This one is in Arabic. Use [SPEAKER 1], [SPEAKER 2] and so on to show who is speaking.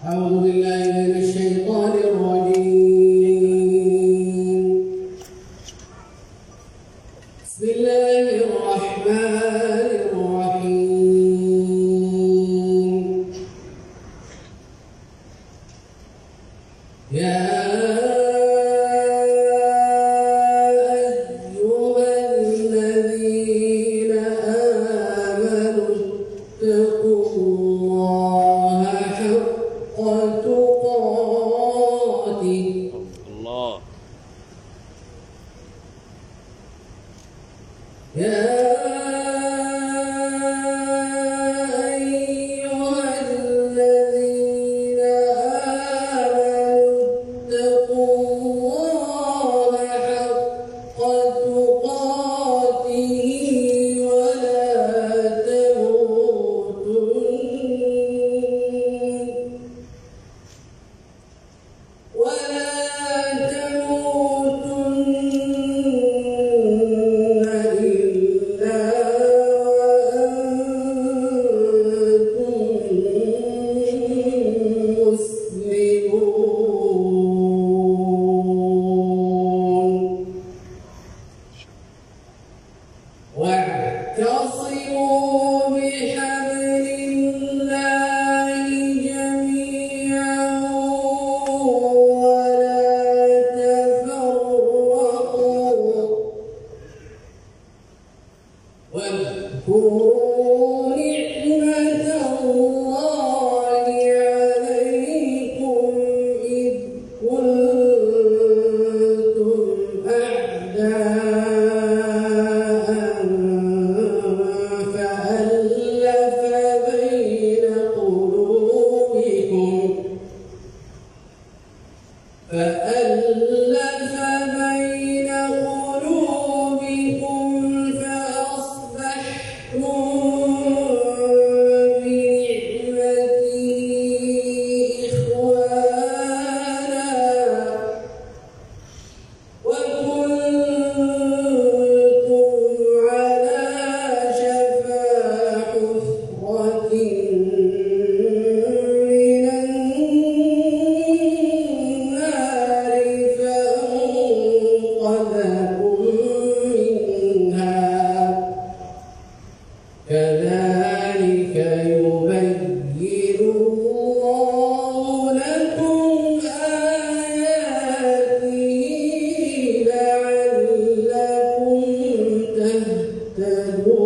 [SPEAKER 1] أعوذ بالله من الشيطان الرجيم. بسم الله الرحمن الرحيم. يا أيها الذين آمنوا اتقوا الله حق تقاته يا أيها الذين آمنوا اتقوا الله حق تقاته واعتصموا بحبل الله جميعا ولا تفرقوا واذكروا نعمة الله عليكم إذ كنتم أعداء فألف بين قلوبكم فأصبحتم بنعمته إخوانا وكنتم على شفا حفرة من النار فأنقذكم منها كذلك يبين الله لكم آياته لعلكم تهتدون.